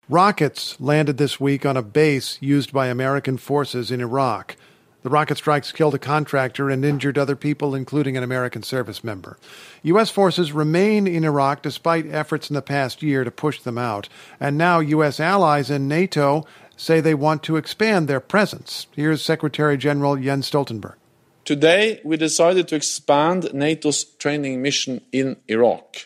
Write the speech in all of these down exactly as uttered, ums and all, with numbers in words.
Rockets landed this week on a base used by American forces in Iraq. The rocket strikes killed a contractor and injured other people, including an American service member. U S forces remain in Iraq despite efforts in the past year to push them out. And now U S allies and NATO say they want to expand their presence. Here's Secretary General Jens Stoltenberg. Today, we decided to expand NATO's training mission in Iraq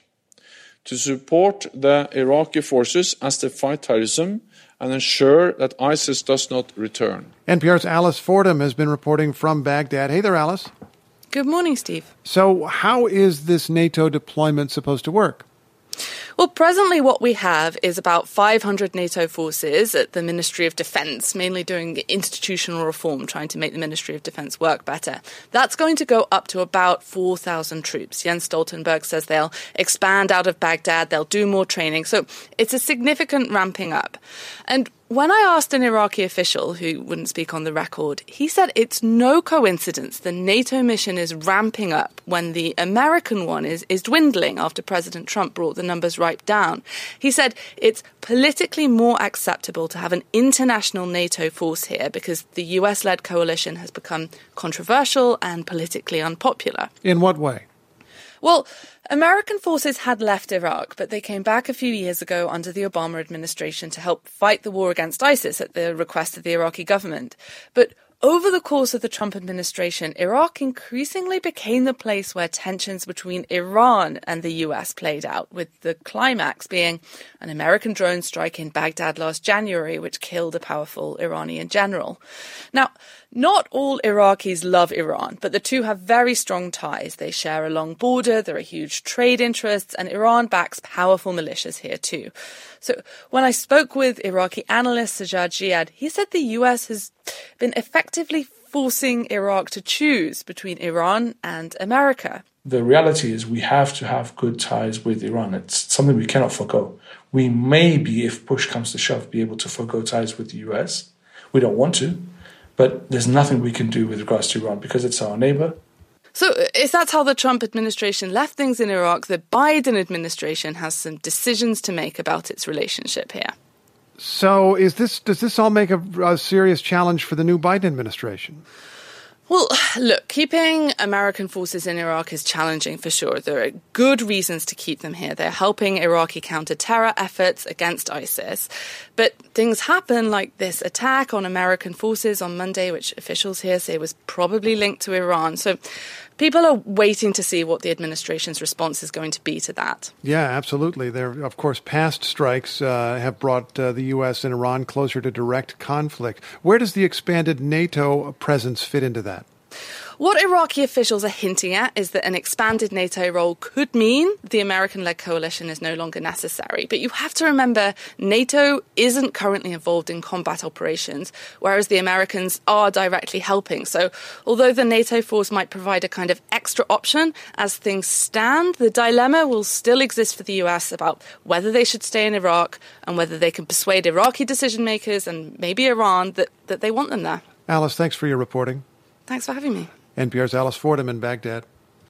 to support the Iraqi forces as they fight terrorism and ensure that ISIS does not return. N P R's Alice Fordham has been reporting from Baghdad. Hey there, Alice. Good morning, Steve. So how is this NATO deployment supposed to work? Well, presently what we have is about five hundred NATO forces at the Ministry of Defence, mainly doing institutional reform, trying to make the Ministry of Defence work better. That's going to go up to about four thousand troops. Jens Stoltenberg says they'll expand out of Baghdad, they'll do more training. So it's a significant ramping up. And when I asked an Iraqi official who wouldn't speak on the record, he said it's no coincidence the NATO mission is ramping up when the American one is, is dwindling after President Trump brought the numbers right down. He said it's politically more acceptable to have an international NATO force here because the U S-led coalition has become controversial and politically unpopular. In what way? Well, American forces had left Iraq, but they came back a few years ago under the Obama administration to help fight the war against ISIS at the request of the Iraqi government. But over the course of the Trump administration, Iraq increasingly became the place where tensions between Iran and the U S played out, with the climax being an American drone strike in Baghdad last January, which killed a powerful Iranian general. Now, not all Iraqis love Iran, but the two have very strong ties. They share a long border, there are huge trade interests, and Iran backs powerful militias here too. So when I spoke with Iraqi analyst Sajjad Jiyad, he said the U S has been effectively forcing Iraq to choose between Iran and America. The reality is we have to have good ties with Iran. It's something we cannot forgo. We may be, if push comes to shove, be able to forgo ties with the U S. We don't want to. But there's nothing we can do with regards to Iran because it's our neighbor. So if that's how the Trump administration left things in Iraq, the Biden administration has some decisions to make about its relationship here. So is this does this all make a, a serious challenge for the new Biden administration? Well, look, keeping American forces in Iraq is challenging for sure. There are good reasons to keep them here. They're helping Iraqi counter-terror efforts against ISIS. But things happen like this attack on American forces on Monday, which officials here say was probably linked to Iran. So people are waiting to see what the administration's response is going to be to that. Yeah, absolutely. There, of course, past strikes uh, have brought uh, the U S and Iran closer to direct conflict. Where does the expanded NATO presence fit into that? What Iraqi officials are hinting at is that an expanded NATO role could mean the American-led coalition is no longer necessary. But you have to remember, NATO isn't currently involved in combat operations, whereas the Americans are directly helping. So although the NATO force might provide a kind of extra option, as things stand, the dilemma will still exist for the U S about whether they should stay in Iraq and whether they can persuade Iraqi decision-makers and maybe Iran that, that they want them there. Alice, thanks for your reporting. Thanks for having me. N P R's Alice Fordham in Baghdad.